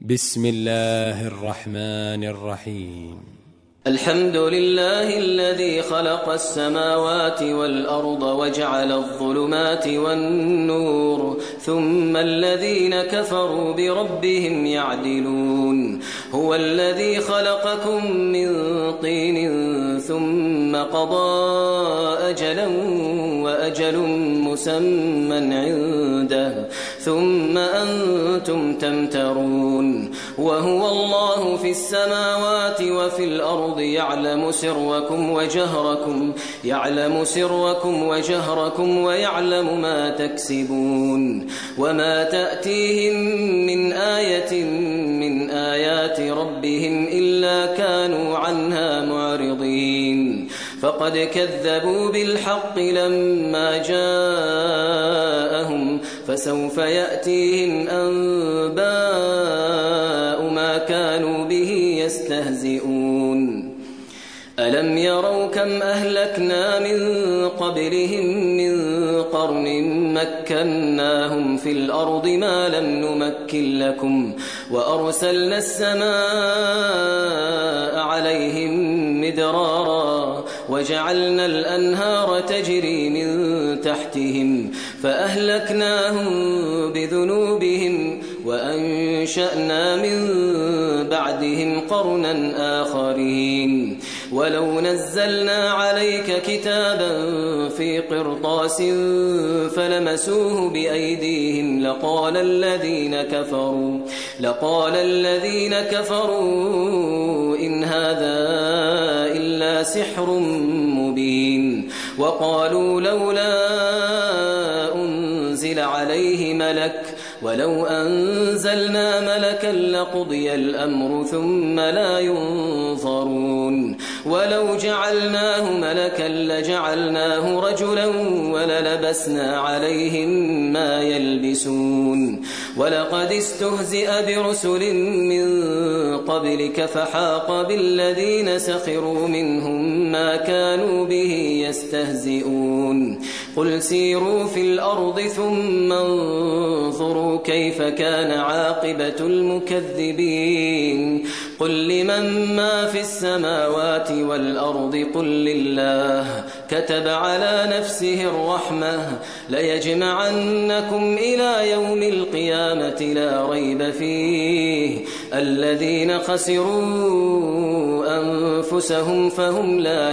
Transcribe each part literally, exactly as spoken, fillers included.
بسم الله الرحمن الرحيم. الحمد لله الذي خلق السماوات والأرض وجعل الظلمات والنور ثم الذين كفروا بربهم يعدلون. هو الذي خلقكم من طين ثم قضى أجلا وأجل مسمى عنده ثم أنتم تمترون. وهو الله في السماوات وفي الأرض يعلم سركم وجهركم يعلم سركم وجهركم ويعلم ما تكسبون. وما تأتيهم من آية من آيات ربهم إلا كانوا عنها معرضين. فقد كذبوا بالحق لما جاءهم فسوف يأتيهم أنباء ما كانوا به يستهزئون. ألم يروا كم أهلكنا من قبلهم من قرن مكناهم في الأرض ما لم نمكن لكم وأرسلنا السماء عليهم مدرارا وجعلنا الأنهار تجري من تحتهم فأهلكناهم بذنوبهم وأنشأنا من بعدهم قرنا آخرين. ولو نزلنا عليك كتابا في قرطاس فلمسوه بأيديهم لقال الذين كفروا لقال الذين كفروا إن هذا إلا سحر مبين. وقالوا لولا أنزل عليه ملك ولو أنزلنا ملكا لقضي الأمر ثم لا ينظرون. ولو جعلناه ملكا لجعلناه رجلا وللبسنا عليهم ما يلبسون. ولقد استهزئ برسل من قبلك فحاق بالذين سخروا منهم ما كانوا به يستهزئون. قل سيروا في الأرض ثم انظروا كيف كان عاقبة المكذبين. قل لمن ما في السماوات والأرض قل لله كتب على نفسه الرحمة ليجمعنكم إلى يوم القيامة لا ريب فيه الذين خسروا أنفسهم فهم لا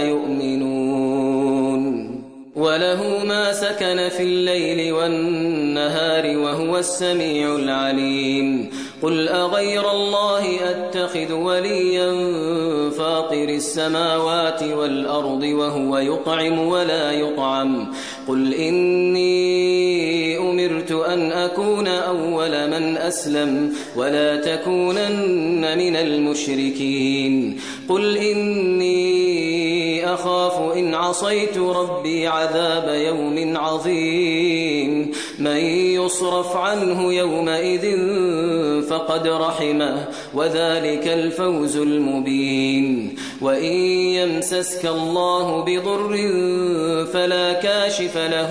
يؤمنون. وله ما سكن في الليل والنهار وهو السميع العليم. قل أغير الله أتخذ وليا فاطر السماوات والأرض وهو يطعم ولا يطعم. قل إني أمرت أن أكون أول من أسلم ولا تكونن من المشركين. قل إني أخاف إن عصيت ربي عذاب يوم عظيم. من يصرف عنه يومئذ فقد رحمه وذلك الفوز المبين. وإن يمسسك الله بضر فلا كاشف له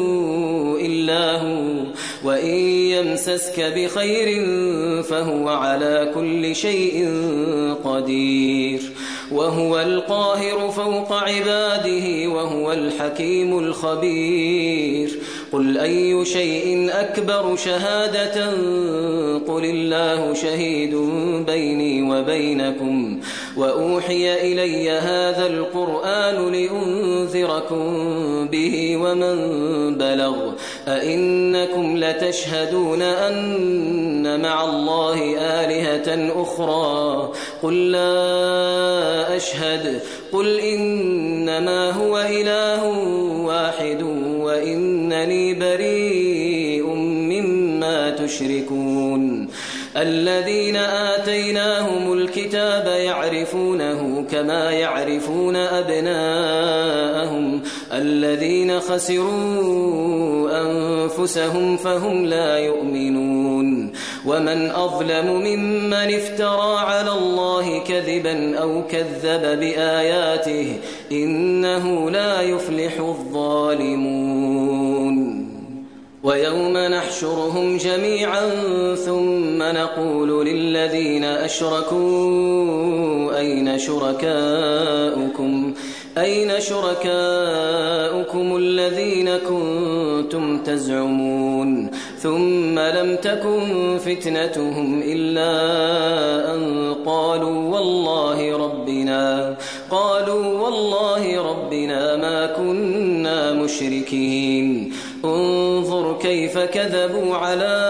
إلا هو وإن يمسسك بخير فهو على كل شيء قدير. وهو القاهر فوق عباده وهو الحكيم الخبير. قل أي شيء أكبر شهادة قل الله شهيد بيني وبينكم وأوحي إلي هذا القرآن لأنذركم به ومن بلغ. أئنكم لتشهدون أن مع الله آلهة أخرى قل لا أشهد. قل إنما هو إله واحد وإنني بريء مما تشركون. الذين آتيناهم الكتاب يعرفونه كما يعرفون أبناءهم الذين خسروا أنفسهم فهم لا يؤمنون. ومن أظلم ممن افترى على الله كذبا أو كذب بآياته إنه لا يفلح الظالمون. ويوم نحشرهم جميعا ثم نقول للذين أشركوا أين شركاؤكم أين شركاؤكم الذين كنتم تزعمون ثم لم تكن فتنتهم إلا أن قالوا والله ربنا قالوا والله ربنا ما كنا مشركين انظر كيف كذبوا على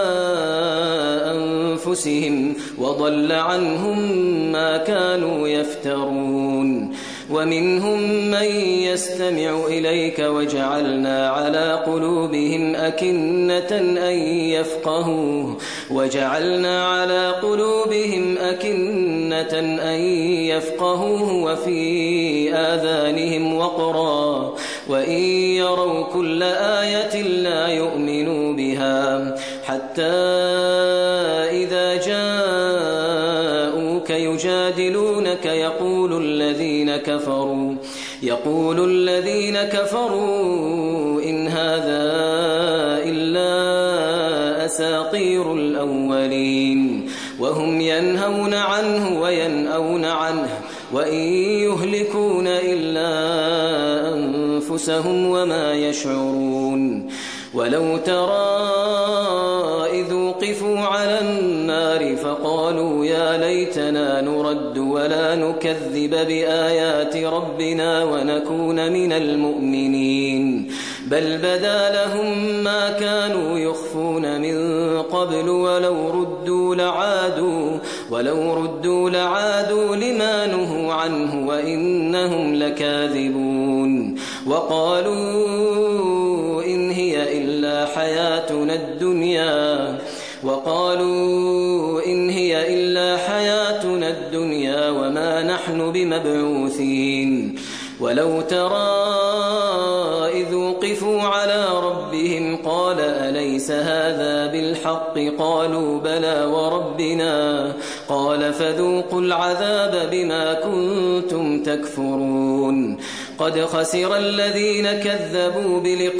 أنفسهم وضل عنهم ما كانوا يفترون ومنهم من يستمع إليك وجعلنا على قلوبهم أكنة أن يفقهوه وجعلنا على قلوبهم أكنة أن يفقهوه وفي آذانهم وقرا وإن يروا كل آية لا يؤمنوا بها حتى إذا جاءوك يجادلونك يقول الذين كفروا يقول الذين كفروا إن هذا إلا أساطير الأولين وهم ينهون عنه وينأون عنه وإن يهلكون إلا أنفسهم وما يشعرون ولو ترى إذ وقفوا على النار فقالوا يا ليتنا نرد ولا نكذب بآيات ربنا ونكون من المؤمنين بل بدا لهم ما كانوا يخفون من قبل ولو ردوا لعادوا ولو ردوا لعادوا لما نهوا عنه وإنهم لكاذبون وقالوا إن هي إلا حياتنا الدنيا وقالوا إن هي إلا حياتنا الدنيا وما نحن بمبعوثين ولو ترى إذ وقفوا على ربهم قال أليس هذا بالحق قالوا بلى وربنا قال فذوقوا العذاب بما كنتم تكفرون قد خسر الذين كذبوا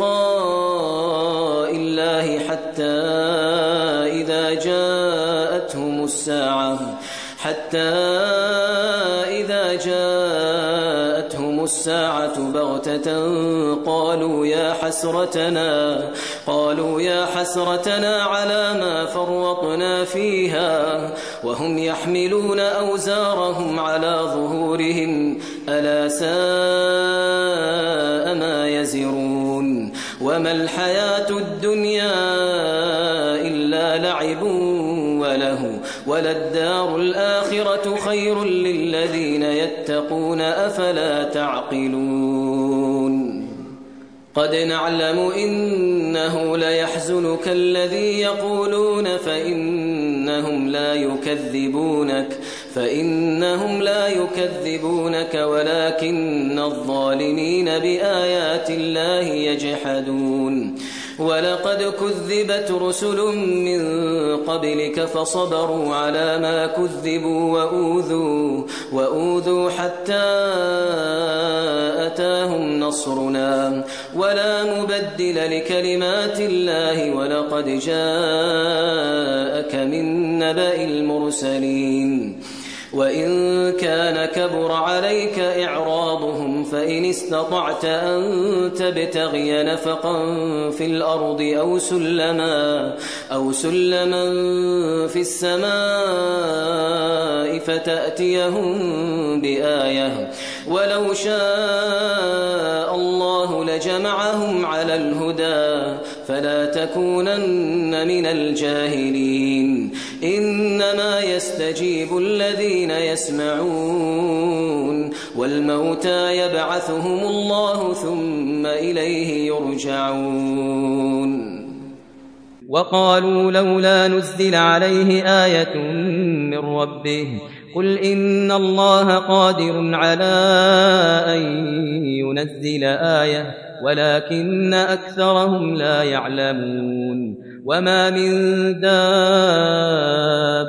بلقاء الله حتى إذا جاءتهم الساعة حتى إذا جاءتهم الساعة بغتة قالوا يا حسرتنا قالوا يا حسرتنا على ما فرطنا فيها وهم يحملون أوزارهم على ظهورهم ألا ساء ما يزرون وما الحياة الدنيا إلا لعب وله وللدار الآخرة خير للذين يتقون أفلا تعقلون قد نعلم إنه ليحزنك الذي يقولون فإنهم لا يكذبونك فإنهم لا يكذبونك ولكن الظالمين بآيات الله يجحدون ولقد كذبت رسل من قبلك فصبروا على ما كذبوا وأوذوا, وأوذوا حتى أتاهم نصرنا ولا مبدل لكلمات الله ولقد جاءك من نبأ المرسلين وإن كان كبر عليك إعراضهم فإن استطعت أن تبتغي نفقا في الأرض أو سلما, أو سلما في السماء فتأتيهم بآية ولو شاء الله لجمعهم على الهدى فلا تكونن من الجاهلين إنما يستجيب الذين يسمعون والموتى يبعثهم الله ثم إليه يرجعون وقالوا لولا نزل عليه آية من ربه قل إن الله قادر على أن ينزل آية ولكن أكثرهم لا يعلمون وما من دابة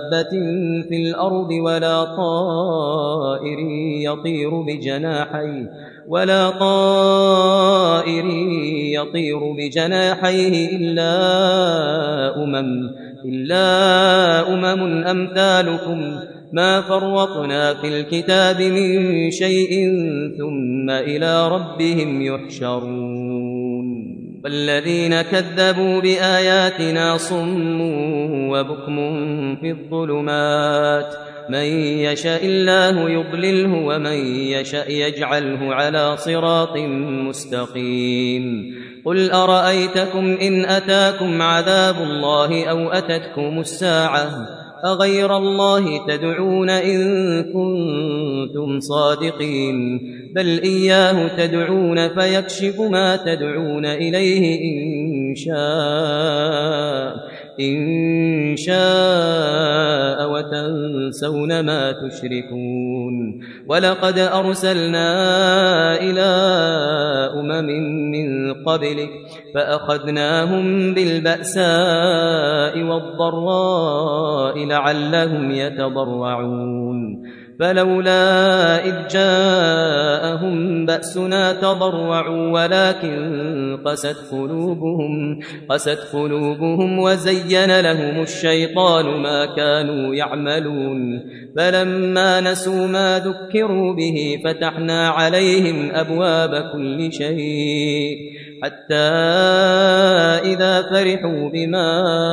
دابة في الأرض ولا طائر يطير بجناحيه ولا طائر يطير بجناحيه إلا أمم إلا أمم أمثالكم ما فرطنا في الكتاب من شيء ثم إلى ربهم يحشرون والذين كذبوا بآياتنا صم وبكم في الظلمات من يشاء الله يضلله ومن يشاء يجعله على صراط مستقيم قل أرأيتكم إن أتاكم عذاب الله أو أتتكم الساعة أغير الله تدعون إن كنتم صادقين بل إياه تدعون فيكشف ما تدعون إليه إن شاء إن شاء وتنسون ما تشركون ولقد أرسلنا إلى أمم من قبلك فأخذناهم بالبأساء والضراء لعلهم يتضرعون فلولا إذ جاءهم بأسنا تضرعوا ولكن قست قلوبهم قست قلوبهم وزين لهم الشيطان ما كانوا يعملون فلما نسوا ما ذكروا به فتحنا عليهم أبواب كل شيء حتى إذا فرحوا بما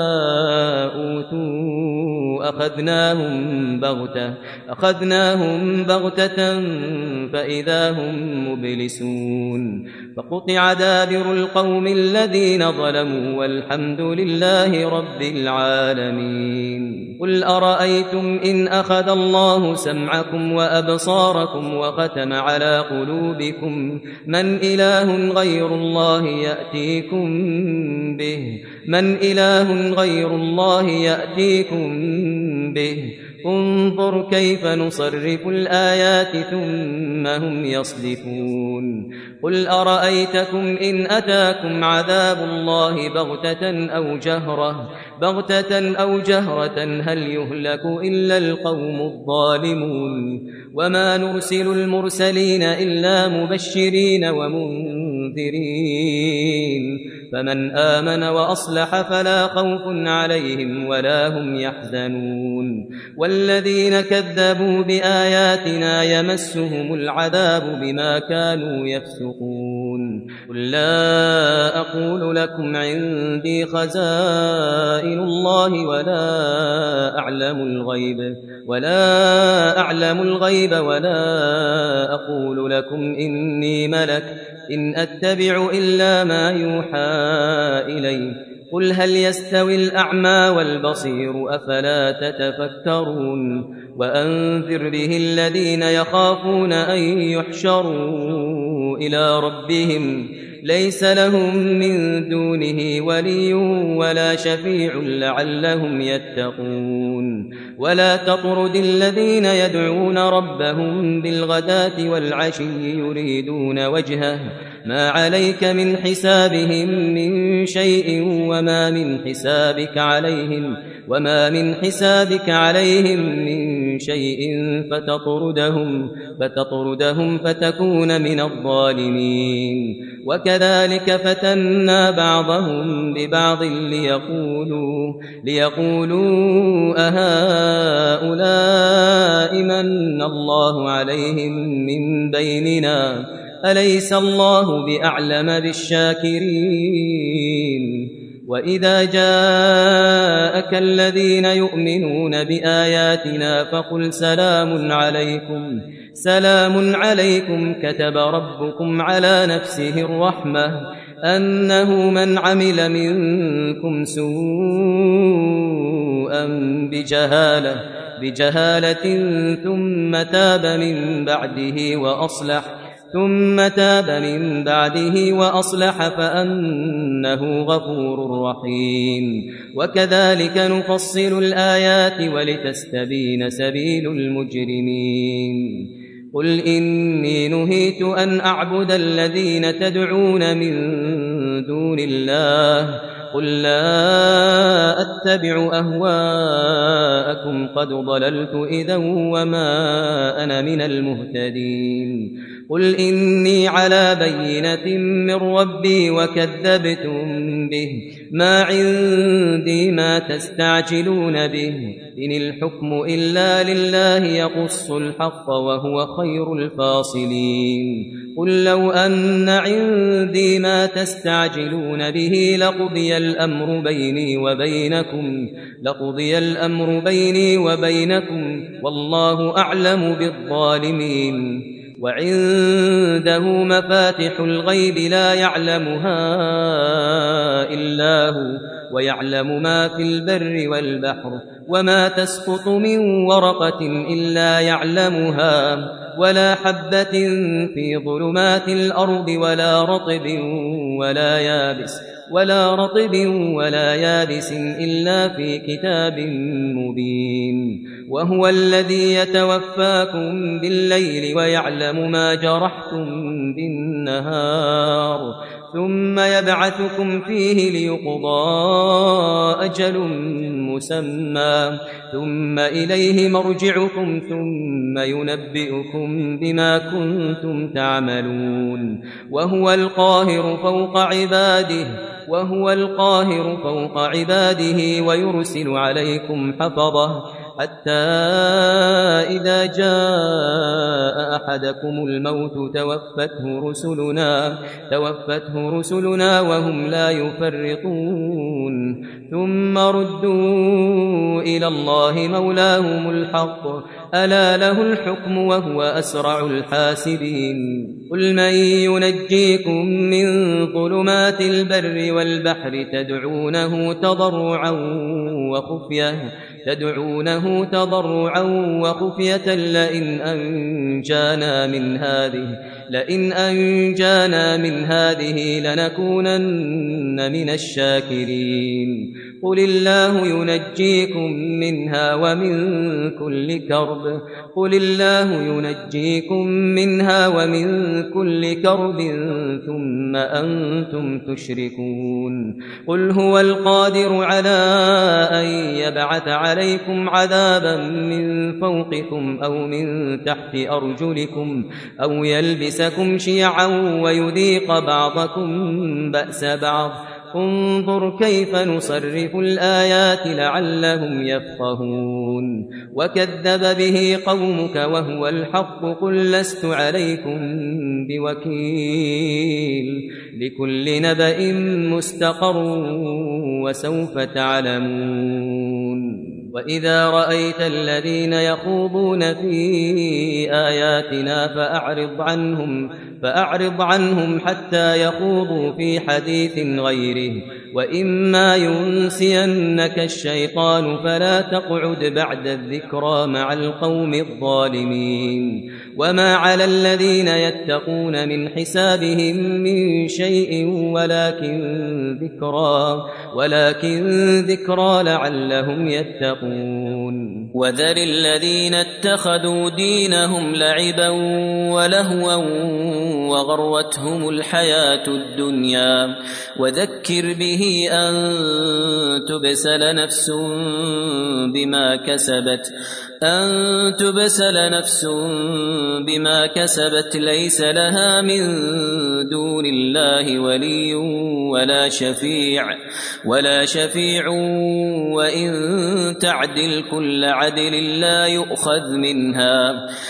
أوتوا أخذناهم بغتة أخذناهم بغتة فإذا هم مبلسون فقطع دابر القوم الذين ظلموا والحمد لله رب العالمين قل أرأيتم إن أخذ الله سمعكم وأبصاركم وختم على قلوبكم من إله غير الله يأتيكم به من إله غير الله يأتيكم به انظر كيف نصرف الآيات ثم هم يصدفون قل أرأيتكم إن أتاكم عذاب الله بغتة أو جهرة بغتة أو جهرة هل يهلك إلا القوم الظالمون وما نرسل المرسلين إلا مبشرين ومنذرين فمن آمن وأصلح فلا خوف عليهم ولا هم يحزنون والذين كذبوا بآياتنا يمسهم العذاب بما كانوا يفسقون قل لا أقول لكم عندي خزائن الله ولا أعلم الغيب ولا أعلم الغيب ولا أقول لكم إني ملك إن أتبع إلا ما يوحى إلي قل هل يستوي الأعمى والبصير أفلا تتفكرون وأنذر به الذين يخافون أن يحشروا إلى ربهم ليس لهم من دونه ولي ولا شفيع لعلهم يتقون ولا تطرد الذين يدعون ربهم بالغداة والعشي يريدون وجهه ما عليك من حسابهم من شيء وما من حسابك عليهم وما من حسابك عليهم من شيء فتطردهم فتطردهم فتكون من الظالمين وكذلك فتنا بعضهم ببعض ليقولوا ليقولوا أهؤلاء من الله عليهم من بيننا أليس الله بأعلم بالشاكرين وإذا جاءك الذين يؤمنون بآياتنا فقل سلام عليكم سلام عليكم كتب ربكم على نفسه الرحمة أنه من عمل منكم سوءا بجهالة بجهالة ثم تاب من بعده وأصلح ثم تاب من بعده وأصلح فأنه غفور رحيم وكذلك نفصل الآيات ولتستبين سبيل المجرمين قل إني نهيت أن أعبد الذين تدعون من دون الله قل لا أتبع أهواءكم قد ضللت إذا وما أنا من المهتدين قل إني على بينة من ربي وكذبتم به ما عندي ما تستعجلون به إن الحكم إلا لله يقص الحق وهو خير الفاصلين قل لو أن عندي ما تستعجلون به لقضي الأمر بيني وبينكم لقضي الأمر بيني وبينكم والله أعلم بالظالمين وعنده مفاتح الغيب لا يعلمها إلا هو ويعلم ما في البر والبحر وما تسقط من ورقة إلا يعلمها ولا حبة في ظلمات الأرض ولا رطب ولا يابس ولا رطب ولا يابس إلا في كتاب مبين وهو الذي يتوفاكم بالليل ويعلم ما جرحتم بالنهار ثم يبعثكم فيه ليقضى أجل مسمى ثم إليه مرجعكم ثم ينبئكم بما كنتم تعملون وهو القاهر فوق عباده وهو القاهر فوق عباده ويرسل عليكم حفظه حتى إذا جاء أحدكم الموت توفته رسلنا توفته رسلنا وهم لا يفرطون ثم ردوا إلى الله مولاهم الحق ألا له الحكم وهو أسرع الحاسبين قل من ينجيكم من ظلمات البر والبحر تدعونه تضرعا وخفية تدعونه تضرعا وخفية لئن أنجانا من هذه لئن أنجانا من هذه لنكونن من الشاكرين قل الله ينجيكم منها ومن كل كرب قل الله ينجيكم منها ومن كل كرب ثم أنتم تشركون قل هو القادر على أن يبعث عليكم عذابا من فوقكم أو من تحت أرجلكم أو يلبسكم شيعا ويذيق بعضكم بأس بعض انظر كيف نصرف الآيات لعلهم يفقهون وكذب به قومك وهو الحق قل لست عليكم بوكيل لكل نبأ مستقر وسوف تعلمون وإذا رأيت الذين يخوضون في آياتنا فأعرض عنهم فأعرض عنهم حتى يخوضوا في حديث غيره وإما ينسينك الشيطان فلا تقعد بعد الذكرى مع القوم الظالمين وما على الذين يتقون من حسابهم من شيء ولكن ذكرى ولكن ذكرى لعلهم يتقون وذر الذين اتخذوا دينهم لعبا ولهوا وغرتهم الحياة الدنيا وذكر به أن تبسل نفس بما كسبت أن تبسل نفس بما كسبت ليس لها من دون الله ولي ولا شفيع ولا شفيع وإن تعدل كل عدل لا يؤخذ منها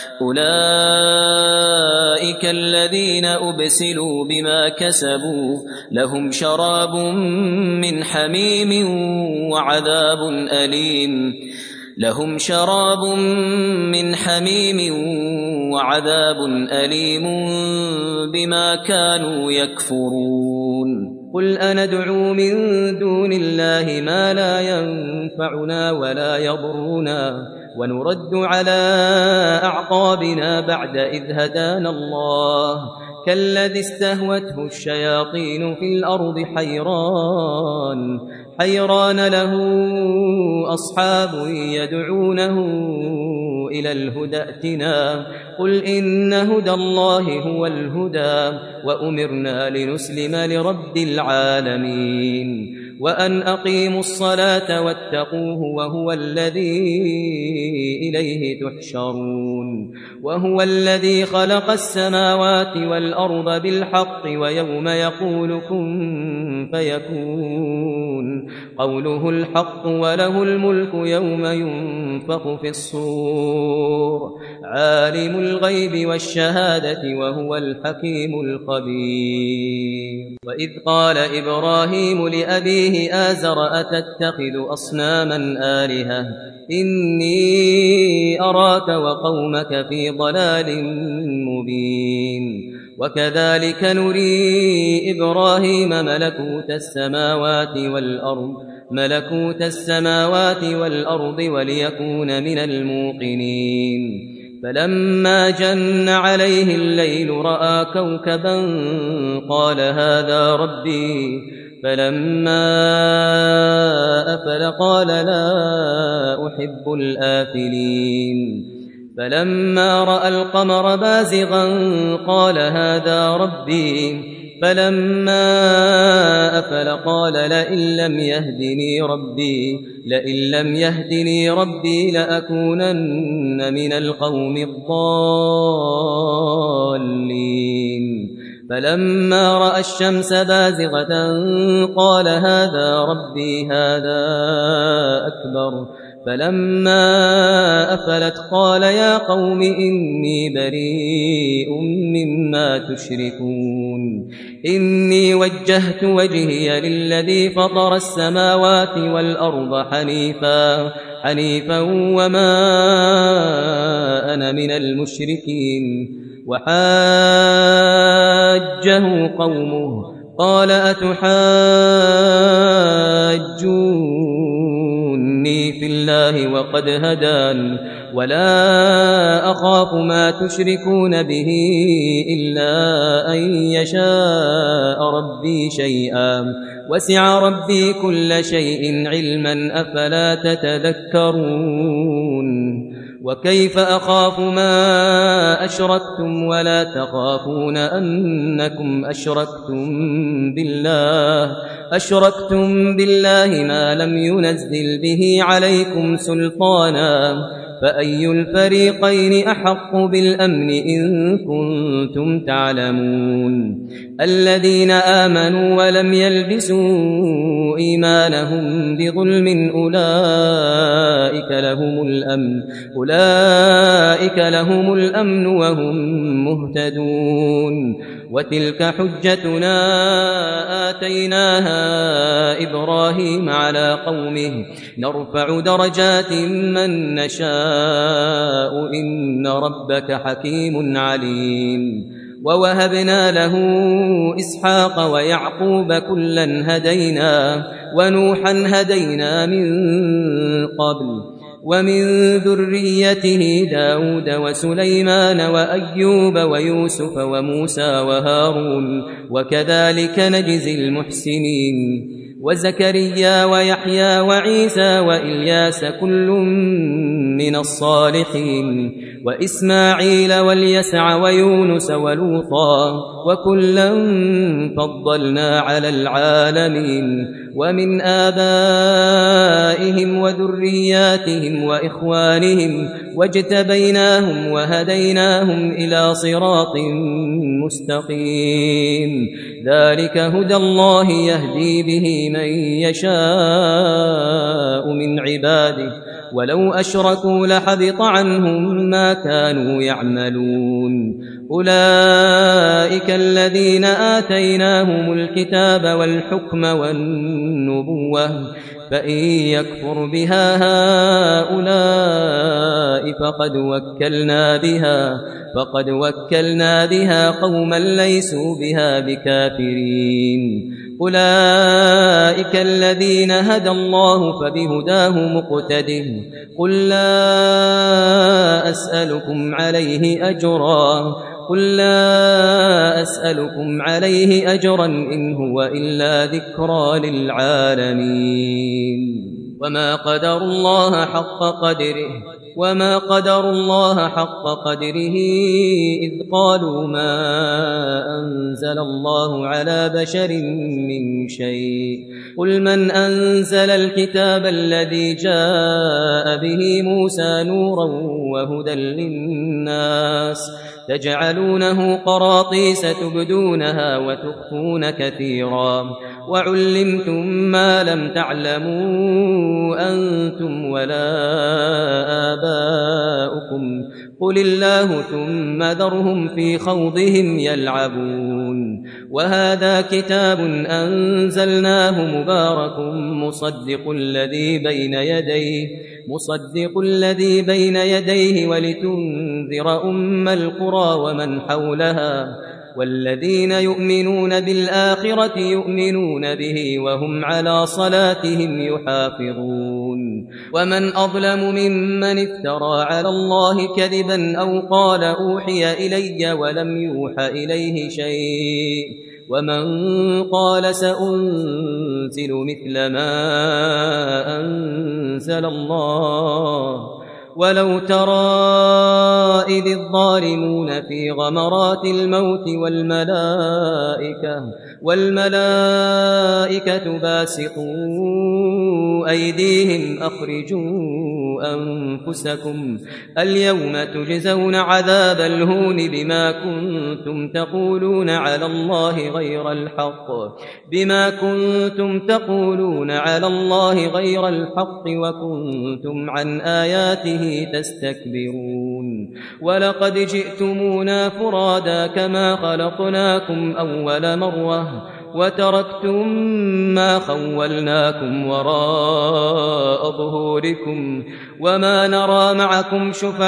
أولئك الذين أبسلوا بما كسبوا لهم شراب من حميم وعذاب أليم لهم شراب من حميم وعذاب أليم بما كانوا يكفرون قل أندعو من دون الله ما لا ينفعنا ولا يضرنا ونرد على أعقابنا بعد إذ هدانا الله كالذي استهوته الشياطين في الأرض حيران حيران له أصحاب يدعونه إلى الهدى ائتنا قل إن هدى الله هو الهدى وأمرنا لنسلم لرب العالمين وأن أقيموا الصلاة واتقوه وهو الذي إليه تحشرون وهو الذي خلق السماوات والأرض بالحق ويوم يقول كن فيكون قوله الحق وله الملك يوم ينفخ في الصور عالم الغيب والشهادة وهو الحكيم الخبير وإذ قال إبراهيم لأبيه آزر أتتخذ أصناما آلهة إني أراك وقومك في ضلال مبين وكذلك نري إبراهيم ملكوت السماوات والأرض ملكوت السماوات والأرض وليكون من الموقنين فلما جن عليه الليل رأى كوكبا قال هذا ربي فلما أفل قال لا أحب الآفلين فلما رأى القمر بازغا قال هذا ربي فلما أفل قال لئن لم يهدني ربي لئن لم يهدني ربي لأكونن من القوم الضالين فلما رأى الشمس بازغة قال هذا ربي هذا أكبر فلما أفلت قال يا قوم إني بريء مما تشركون إني وجهت وجهي للذي فطر السماوات والأرض حنيفا حنيفا وما أنا من المشركين وحاجه قومه قال أتحاجوني في الله وقد هدان ولا أخاف ما تشركون به إلا أن يشاء ربي شيئا وسع ربي كل شيء علما أفلا تتذكرون وكيف أخاف ما أشركتم ولا تخافون أنكم أشركتم بالله أشركتم بالله ما لم ينزل به عليكم سلطانا فأي الفريقين أحق بالأمن إن كنتم تعلمون الذين آمنوا ولم يلبسوا إيمانهم بظلم أولئك لهم الأمن أولئك لهم الأمن وهم مهتدون وتلك حجتنا آتيناها إبراهيم على قومه نرفع درجات من نشاء إن ربك حكيم عليم ووهبنا له إسحاق ويعقوب كلا هدينا ونوحا هدينا من قبل ومن ذريته داود وسليمان وأيوب ويوسف وموسى وهارون وكذلك نجزي المحسنين وزكريا ويحيى وعيسى وإلياس كل من الصالحين وإسماعيل واليسع ويونس ولوطا وكلا فضلنا على العالمين ومن آبائهم وذرياتهم وإخوانهم واجتبيناهم وهديناهم إلى صراط مستقيم ذلك هدى الله يهدي به من يشاء من عباده ولو أشركوا لحبط عنهم ما كانوا يعملون أولئك الذين آتيناهم الكتاب والحكم والنبوة فإن يكفر بها هؤلاء فقد وكلنا بها فقد وكلنا بها قوما ليسوا بها بكافرين أولئك الذين هدى الله فبهداه مقتده قل لا أسألكم عليه أجرا قل لا أسألكم عليه أجرا إن هو إلا ذكرى للعالمين وما قدر الله حق قدره وما قدر الله حق قدره إذ قالوا ما أنزل الله على بشر من شيء قل من أنزل الكتاب الذي جاء به موسى نورا وهدى للناس تجعلونه قراطيس تبدونها وتخفون كثيرا وعلمتم ما لم تعلموا أنتم ولا آباؤكم قل الله ثم ذرهم في خوضهم يلعبون وهذا كتاب أنزلناه مبارك مصدق الذي بين يديه مصدق الذي بين يديه ولتنذر أم القرى ومن حولها والذين يؤمنون بالآخرة يؤمنون به وهم على صلاتهم يحافظون ومن أظلم ممن افترى على الله كذبا أو قال أوحي إلي ولم يوح إليه شيء ومن قال سأنزل مثل ما أنزل الله ولو ترى إذ الظالمون في غمرات الموت والملائكة والملائكة باسطوا أيديهم أخرجوا أنفسكم اليوم تجزون عذاب الهون بما كنتم تقولون على الله غير الحق بما كنتم تقولون على الله غير الحق وكنتم عن آياته تستكبرون ولقد جئتمونا فرادا كما خلقناكم أول مرة وتركتم ما خولناكم وراء ظهوركم وما نرى معكم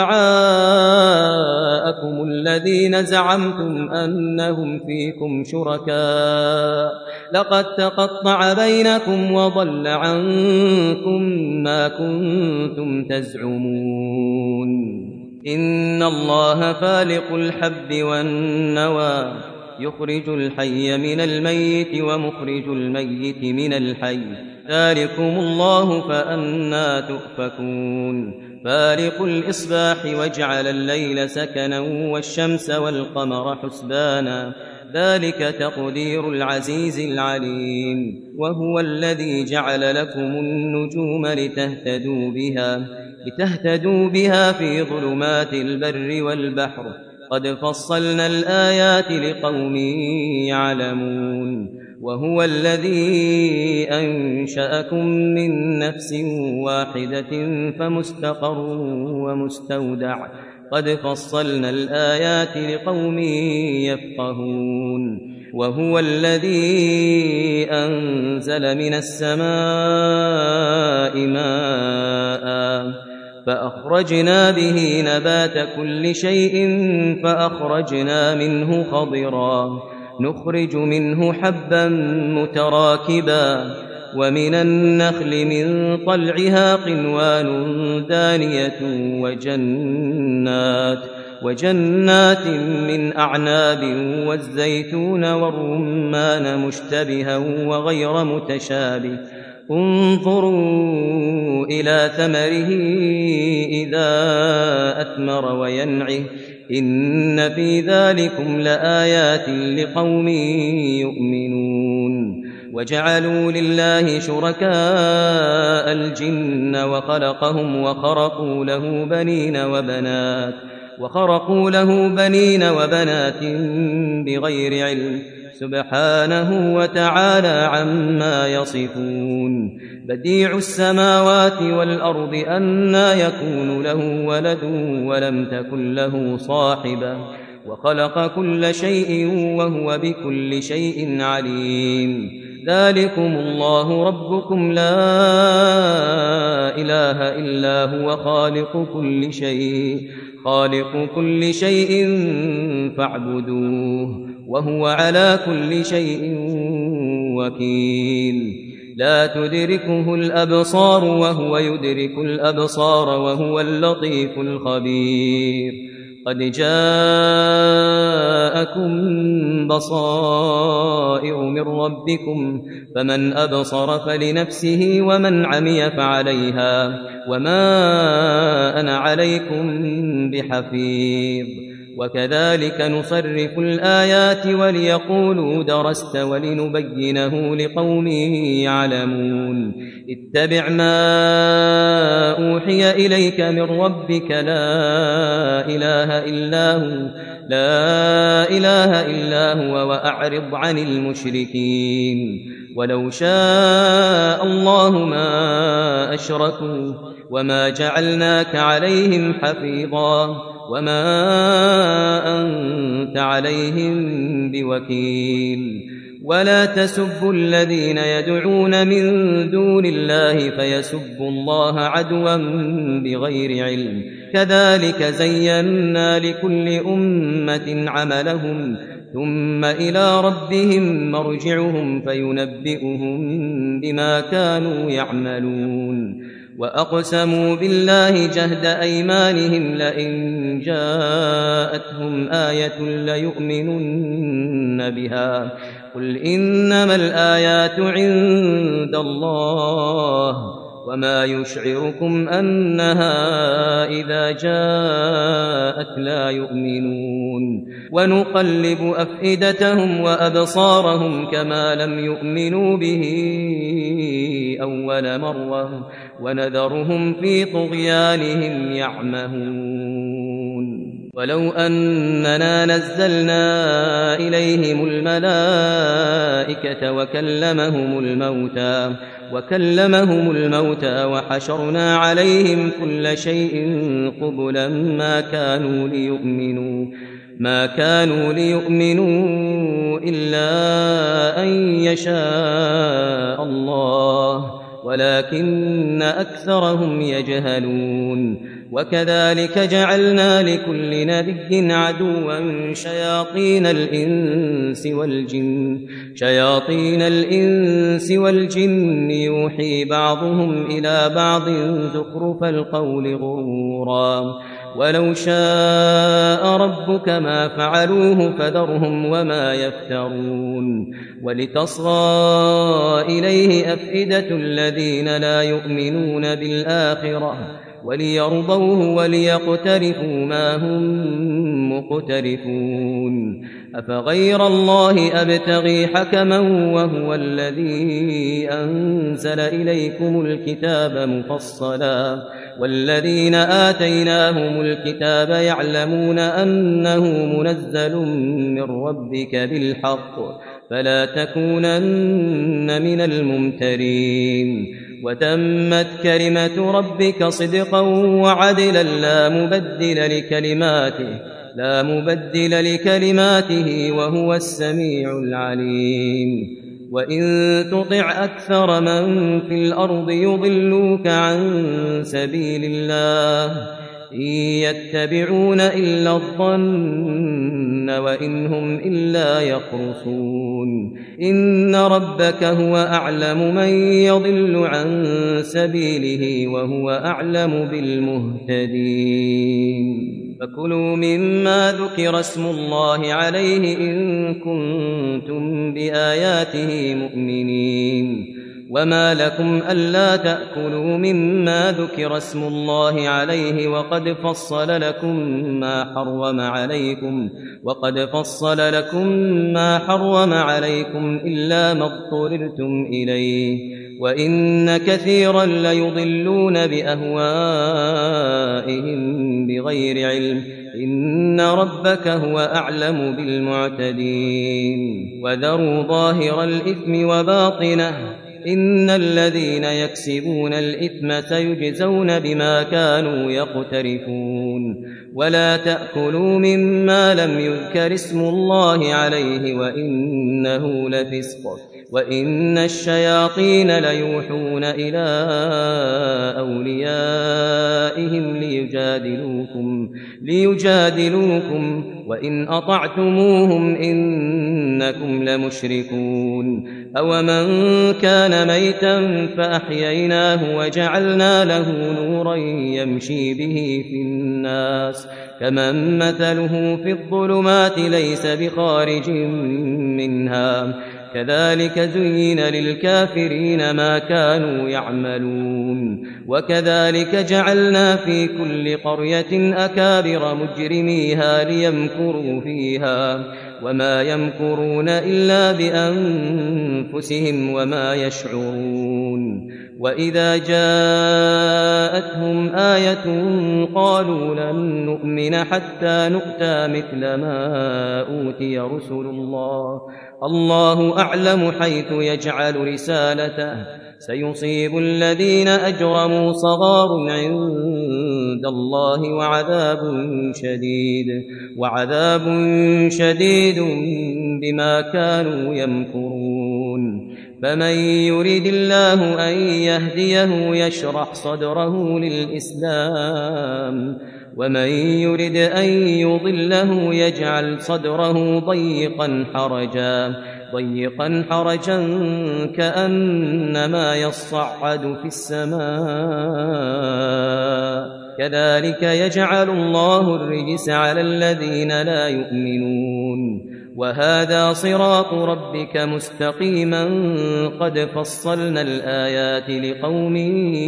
شفعاءكم الذين زعمتم أنهم فيكم شركاء لقد تقطع بينكم وضل عنكم ما كنتم تزعمون إن الله فالق الحب والنوى يخرج الحي من الميت ومخرج الميت من الحي ذلكم الله فأنى تؤفكون فالق الإصباح وجعل الليل سكنا والشمس والقمر حسبانا ذلك تقدير العزيز العليم وهو الذي جعل لكم النجوم لتهتدوا بها لتهتدوا بها في ظلمات البر والبحر قد فصلنا الآيات لقوم يعلمون وهو الذي أنشأكم من نفس واحدة فمستقر ومستودع قد فصلنا الآيات لقوم يفقهون وهو الذي أنزل من السماء ماء فأخرجنا به نبات كل شيء فأخرجنا منه خضرا نخرج منه حبا متراكبا ومن النخل من طلعها قنوان دانية وجنات وجنات من أعناب والزيتون والرمان مشتبها وغير متشابه انظروا إلى ثمره إذا أثمر وينعه إن في ذلكم لآيات لقوم يؤمنون وجعلوا لله شركاء الجن وخلقهم وخرقوا له بنين وبنات وخرقوا له بنين وبنات بغير علم سبحانه وتعالى عما يصفون بديع السماوات والأرض أنى يكون له ولد ولم تكن له صاحبة وخلق كل شيء وهو بكل شيء عليم ذلكم الله ربكم لا إله إلا هو خالق كل شيء خالق كل شيء فاعبدوه وهو على كل شيء وكيل لا تدركه الأبصار وهو يدرك الأبصار وهو اللطيف الخبير قد جاءكم بصائر من ربكم فمن أبصر فلنفسه ومن عمي فعليها وما أنا عليكم بحفيظ وكذلك نصرف الآيات وليقولوا درست ولنبينه لقوم يعلمون اتبع ما أوحي إليك من ربك لا إله إلا هو لا إله إلا هو وأعرض عن المشركين ولو شاء الله ما أشركوا وما جعلناك عليهم حفيظا وما أنت عليهم بوكيل ولا تسبوا الذين يدعون من دون الله فيسبوا الله عدوا بغير علم كذلك زينا لكل أمة عملهم ثم إلى ربهم مرجعهم فينبئهم بما كانوا يعملون وأقسموا بالله جهد أيمانهم لئن جاءتهم آية ليؤمنن بها قل إنما الآيات عند الله وما يشعركم أنها إذا جاءت لا يؤمنون ونقلب أفئدتهم وأبصارهم كما لم يؤمنوا به أول مرة ونذرهم في طغيانهم يعمهون ولو أننا نزلنا إليهم الملائكة وكلمهم الموتى وكلمهم الموتى وحشرنا عليهم كل شيء قبلا ما كانوا ليؤمنوا ما كانوا ليؤمنوا إلا أن يشاء الله ولكن أكثرهم يجهلون وكذلك جعلنا لكل نبي عدوا شياطين الإنس والجن شياطين الإنس والجن يوحي بعضهم إلى بعض زخرف القول غرورا ولو شاء ربك ما فعلوه فذرهم وما يفترون ولتصغى إليه أفئدة الذين لا يؤمنون بالآخرة وليرضوه وليقترفوا ما هم مقترفون أفغير الله أبتغي حكما وهو الذي أنزل إليكم الكتاب مفصلا والذين آتيناهم الكتاب يعلمون أنه منزل من ربك بالحق فلا تكونن من الممترين وتمت كلمة ربك صدقا وعدلا لا مبدل لكلماته لا مبدل لكلماته وهو السميع العليم وإن تطع أكثر من في الأرض يضلوك عن سبيل الله إن يتبعون إلا الظن وإن هم إلا يخرصون إن ربك هو أعلم من يضل عن سبيله وهو أعلم بالمهتدين فكلوا مما ذكر اسم الله عليه إن كنتم بآياته مؤمنين وما لكم ألا تأكلوا مما ذكر اسم الله عليه وقد فصل لكم ما حرم عليكم وقد فصل لكم ما حرم عليكم إلا ما اضطررتم إليه وإن كثيرا ليضلون بأهوائهم بغير علم إن ربك هو أعلم بالمعتدين وذروا ظاهر الإثم وباطنه إن الذين يكسبون الإثم سيجزون بما كانوا يقترفون ولا تأكلوا مما لم يذكر اسم الله عليه وإنه لفسق وإن الشياطين ليوحون إلى أوليائهم ليجادلوكم ليجادلوكم وإن أطعتموهم إنكم لمشركون أومن كان ميتا فأحييناه وجعلنا له نورا يمشي به في الناس كمن مثله في الظلمات ليس بخارج منها كذلك زين للكافرين ما كانوا يعملون وكذلك جعلنا في كل قرية أكابر مجرميها ليمكروا فيها وما يمكرون إلا بأنفسهم وما يشعرون وإذا جاءتهم آية قالوا لن نؤمن حتى نؤتى مثل ما أوتي رسل الله الله أعلم حيث يجعل رسالته سيصيب الذين أجرموا صغار عند الله وعذاب شديد وعذاب شديد بما كانوا يمكرون فمن يريد الله أن يهديه يشرح صدره للإسلام ومن يرد أن يضله يجعل صدره ضيقا حرجا ضيقا حرجا كأنما يصعد في السماء كذلك يجعل الله الرجس على الذين لا يؤمنون وهذا صراط ربك مستقيما قد فصلنا الآيات لقوم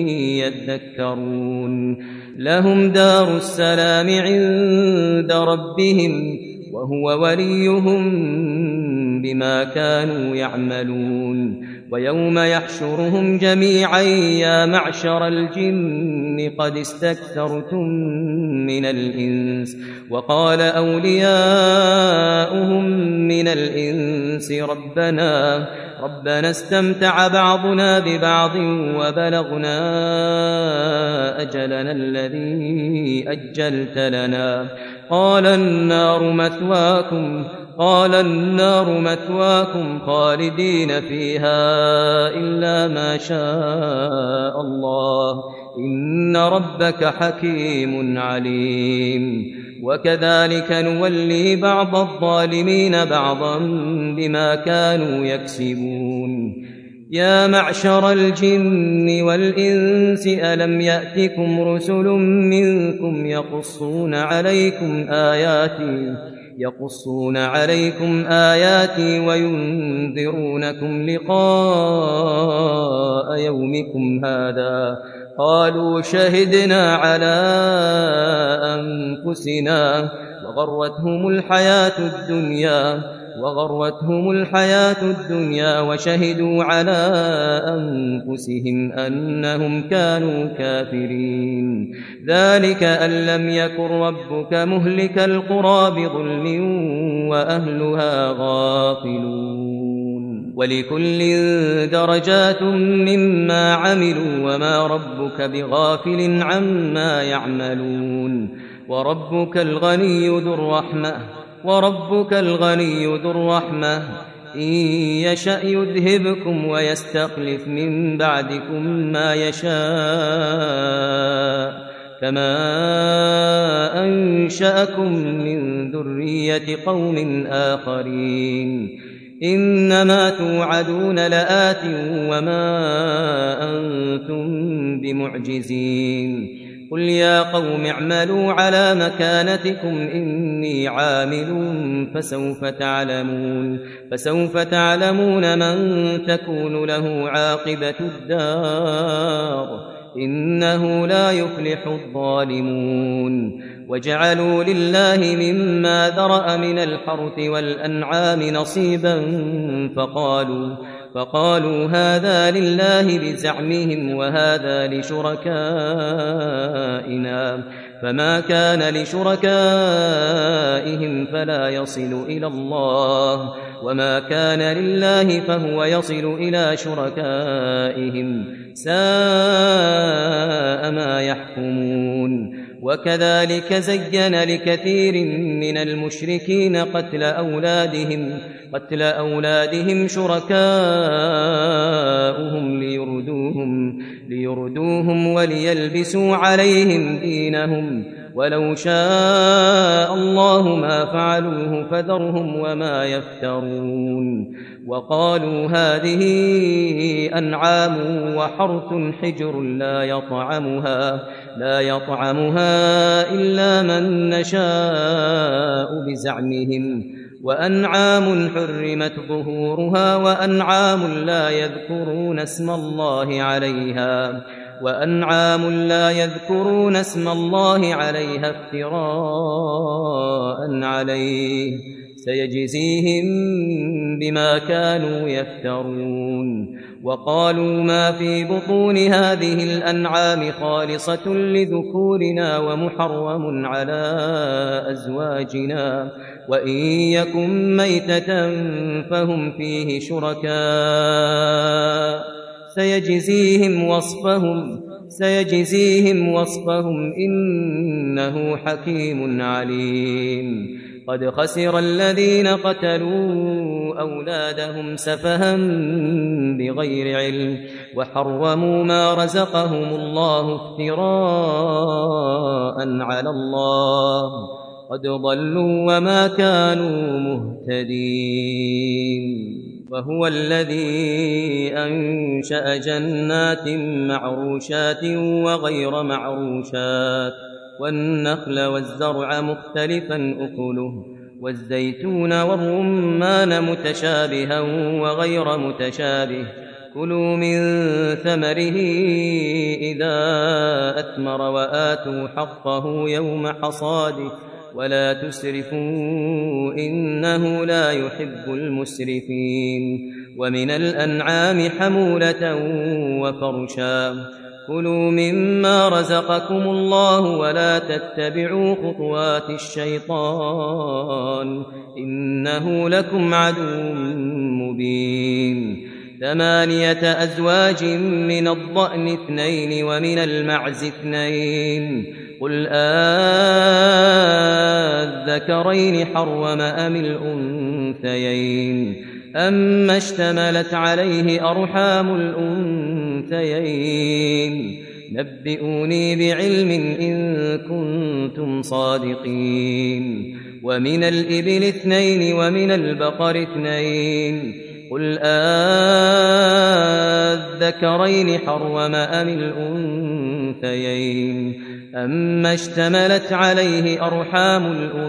يذكرون لهم دار السلام عند ربهم وهو وليهم بما كانوا يعملون ويوم يحشرهم جميعا يا معشر الجن قد استكثرتم من الإنس وقال أولياؤهم من الإنس ربنا ربنا استمتع بعضنا ببعض وبلغنا أجلنا الذي أجلت لنا قال النار مثواكم قال النار مثواكم خالدين فيها إلا ما شاء الله إن ربك حكيم عليم وكذلك نولي بعض الظالمين بعضا بما كانوا يكسبون يا معشر الجن والإنس ألم يأتكم رسل منكم يقصون عليكم آياتي يقصون عليكم آياتي وينذرونكم لقاء يومكم هذا قالوا شهدنا على أنفسنا وغرتهم الحياة الدنيا وغرتهم الحياة الدنيا وشهدوا على أنفسهم أنهم كانوا كافرين ذلك أن لم يكن ربك مهلك القرى بظلم وأهلها غافلون ولكل درجات مما عملوا وما ربك بغافل عما يعملون وربك الغني ذو الرحمة وربك الغني ذو الرحمة إن يشأ يذهبكم ويستخلف من بعدكم ما يشاء كما أنشأكم من ذرية قوم آخرين إنما توعدون لآت وما أنتم بمعجزين قل يا قوم اعملوا على مكانتكم إني عامل فسوف تعلمون فسوف تعلمون من تكون له عاقبة الدار إنه لا يفلح الظالمون وجعلوا لله مما ذرأ من الحرث والأنعام نصيبا فقالوا فقالوا هذا لله بزعمهم وهذا لشركائنا فما كان لشركائهم فلا يصل إلى الله وما كان لله فهو يصل إلى شركائهم ساء ما يحكمون وكذلك زين لكثير من المشركين قتل أولادهم قتل أولادهم شركاؤهم ليردوهم ليردوهم وليلبسوا عليهم دينهم ولو شاء الله ما فعلوه فذرهم وما يفترون وقالوا هذه أنعام وحرث حجر لا يطعمها لا يطعمها إلا من نشاء بزعمهم وأنعام حرمت ظهورها وأنعام لا يذكرون اسم الله عليها وأنعام لا يذكرون اسم الله عليها افتراء عليه سيجزيهم بما كانوا يفترون وقالوا ما في بطون هذه الأنعام خالصة لذكورنا ومحرم على أزواجنا وإن يكن ميتة فهم فيه شركاء سيجزيهم وصفهم سيجزيهم وصفهم إنه حكيم عليم قد خسر الذين قتلوا أولادهم سفها بغير علم وحرموا ما رزقهم الله افتراء على الله قد ضلوا وما كانوا مهتدين وهو الذي أنشأ جنات معروشات وغير معروشات والنخل والزرع مختلفا أكله والزيتون والرمان متشابها وغير متشابه كلوا من ثمره إذا أثمر وآتوا حقه يوم حصاده ولا تسرفوا إنه لا يحب المسرفين ومن الأنعام حمولة وفرشا كلوا مما رزقكم الله ولا تتبعوا خطوات الشيطان إنه لكم عدو مبين ثمانية أزواج من الضأن اثنين ومن المعز اثنين قل آذكرين حرم أم الأنثيين أما اشتملت عليه أرحام الأنثيين نبئوني بعلم إن كنتم صادقين ومن الإبل اثنين ومن البقر اثنين قل آذكرين حرم أم الأنثيين أما اشتملت عليه أرحام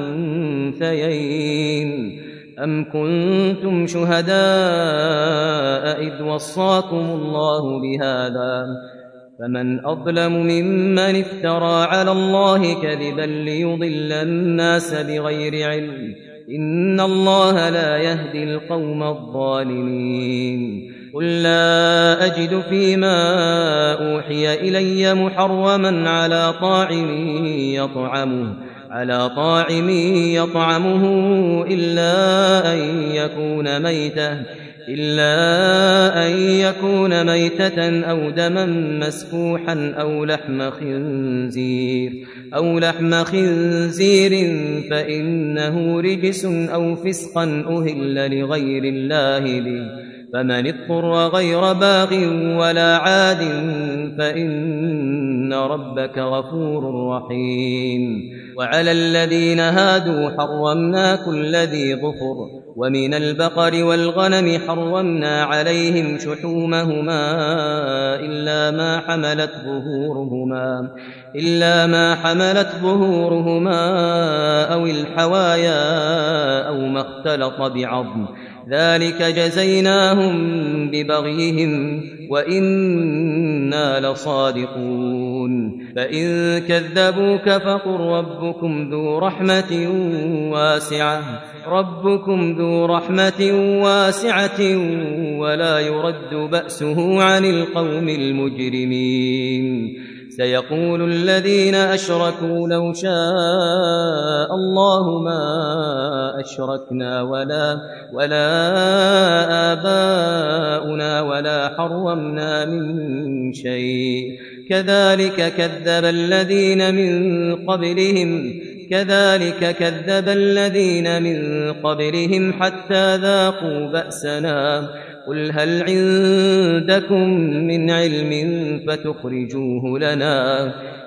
الأنثيين أم كنتم شهداء إذ وصاكم الله بهذا فمن أظلم ممن افترى على الله كذبا ليضل الناس بغير علم إن الله لا يهدي القوم الظالمين قل لا أجد فيما أوحي إلي محرما على طاعم يطعمه على طاعم يطعمه إلا أن يكون ميتة إلا أن يكون ميتة أو دما مسفوحا أو لحم خنزير أو لحم خنزير فإنه رجس أو فسقا أهل لغير الله به فمن اضطر غير باغ ولا عاد فإن ربك غفور رحيم وعلى الذين هادوا حرمنا كل ذي ظفر ومن البقر والغنم حرمنا عليهم شحومهما إلا ما حملت ظهورهما إلا ما حملت ظهورهما أو الحوايا أو ما اختلط بعظم ذلك جزيناهم ببغيهم وإنا لصادقون فإن كذبوك فقل ربكم ذو رحمة واسعة ربكم ذو رحمة واسعة ولا يرد بأسه عن القوم المجرمين سيقول الذين أشركوا لو شاء الله ما أشركنا ولا ولا آباؤنا ولا حرمنا من شيء كذلك كذب الذين من قبلهم كذلك كذب الذين من قبلهم حتى ذاقوا بأسنا قل هل عندكم من علم فتخرجوه لنا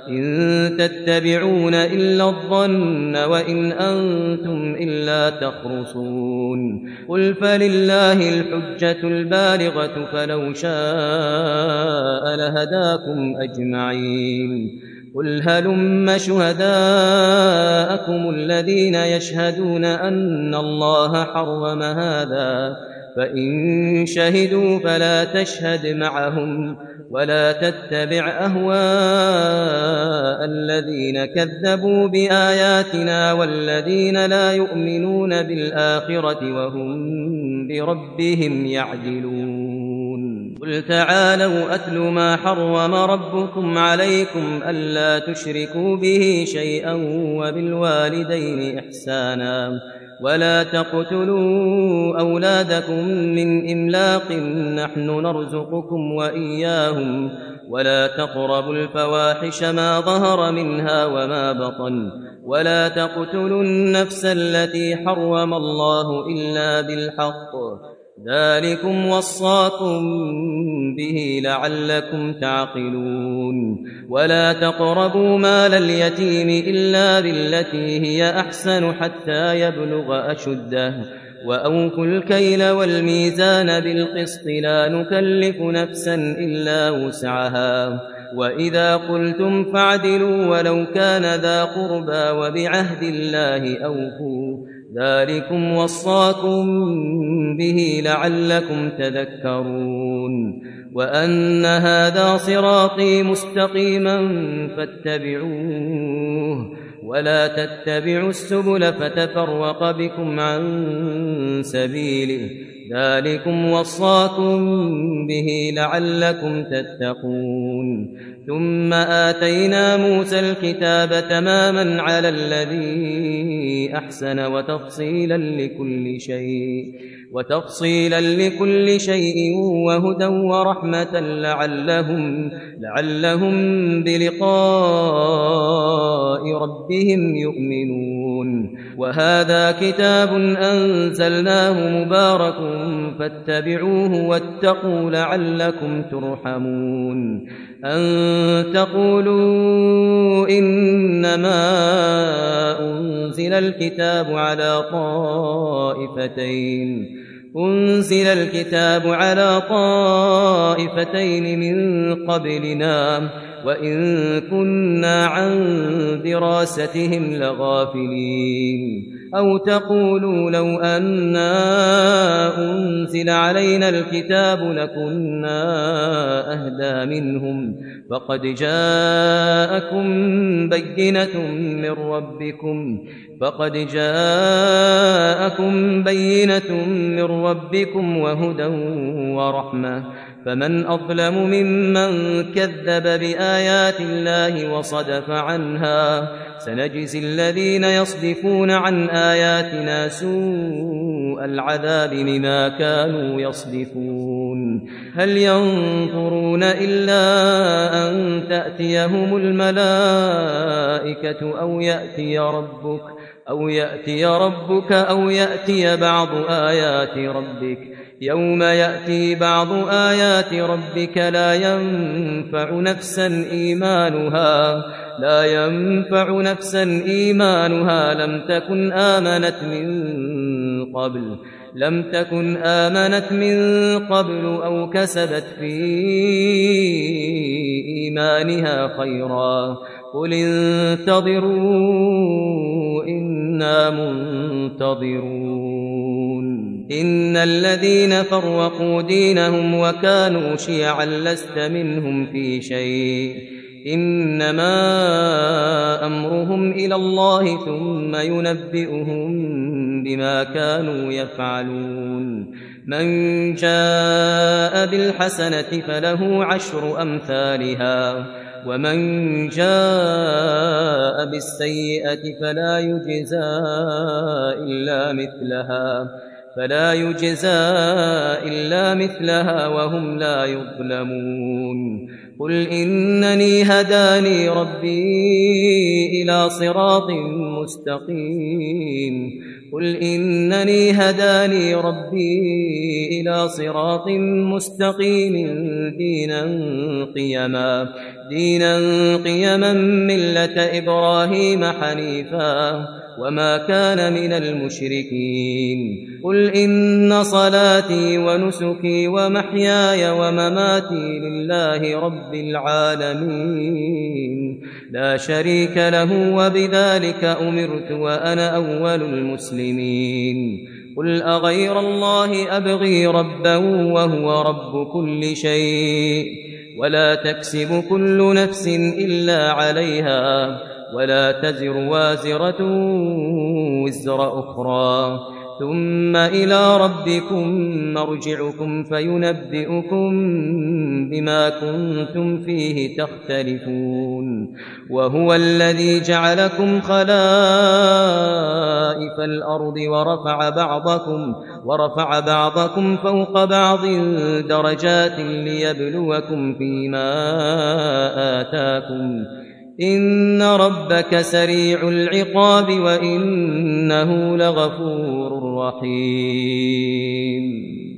إن تتبعون إلا الظن وإن أنتم إلا تخرصون قل فلله الحجة البالغة فلو شاء لهداكم أجمعين قل هلم شهداءكم الذين يشهدون أن الله حرم هذا فإن شهدوا فلا تشهد معهم ولا تتبع أهواء الذين كذبوا بآياتنا والذين لا يؤمنون بالآخرة وهم بربهم يعدلون قل تعالوا أتل ما حرم ربكم عليكم ألا تشركوا به شيئا وبالوالدين إحسانا ولا تقتلوا أولادكم من إملاق نحن نرزقكم وإياهم ولا تقربوا الفواحش ما ظهر منها وما بطن ولا تقتلوا النفس التي حرم الله إلا بالحق ذلكم وصاكم به لعلكم تعقلون ولا تقربوا مال اليتيم إلا بالتي هي أحسن حتى يبلغ أشده وأوفوا الكيل والميزان بالقسط لا نكلف نفسا إلا وسعها وإذا قلتم فاعدلوا ولو كان ذا قربى وبعهد الله أوفوا ذلكم وصاكم به لعلكم تذكرون وأن هذا صراطي مستقيما فاتبعوه ولا تتبعوا السبل فتفرق بكم عن سبيله ذلكم وصاكم به لعلكم تتقون ثم آتينا موسى الكتاب تماما على الذي أحسن وتفصيلا لكل شيء وتفصيلا لكل شيء وهدى ورحمة لعلهم لعلهم بلقاء ربهم يؤمنون وهذا كتاب أنزلناه مبارك فاتبعوه واتقوا لعلكم ترحمون أن تقولوا إنما أنزل الكتاب على طائفتين أنزل الكتاب على طائفتين من قبلنا وإن كنا عن دراستهم لغافلين أو تقولوا لو أنا أنزل علينا الكتاب لكنا أهدى منهم فقد جاءكم بينة من ربكم فقد جاءكم بينة من ربكم وهدى ورحمة فمن أظلم ممن كذب بآيات الله وصدف عنها سنجزي الذين يصدفون عن آياتنا سوء العذاب بما كانوا يصدفون هل ينظرون إلا أن تأتيهم الملائكة أو يأتي ربك أو يأتي ربك أو يأتي بعض آيات ربك يوم يأتي بعض آيات ربك لا ينفع نفسا إيمانها لا ينفع نفسا إيمانها لم تكن آمنت من قبل لم تكن آمنت من قبل أو كسبت في إيمانها خيرا قل انتظروا إنا منتظرون إن الذين فرقوا دينهم وكانوا شيعا لست منهم في شيء إنما أمرهم إلى الله ثم ينبئهم بما كانوا يفعلون من جاء بالحسنة فله عشر أمثالها ومن جاء بالسيئة فلا يجزى إلا مثلها فلا يجزى إلا مثلها وهم لا يظلمون قل إنني هداني ربي إلى صراط مستقيم قل إنني هداني ربي إلى صراط مستقيم دينا قيما دينا قيما ملة إبراهيم حنيفا وما كان من المشركين قل إن صلاتي ونسكي ومحياي ومماتي لله رب العالمين لا شريك له وبذلك أمرت وأنا أول المسلمين قل أغير الله أبغي ربا وهو رب كل شيء ولا تكسب كل نفس إلا عليها ولا تزر وازرة وزر أخرى ثم إلى ربكم مرجعكم فينبئكم بما كنتم فيه تختلفون وهو الذي جعلكم خلائف الأرض ورفع بعضكم ورفع بعضكم فوق بعض درجات ليبلوكم فيما آتاكم إن ربك سريع العقاب وإنه لغفور رحيم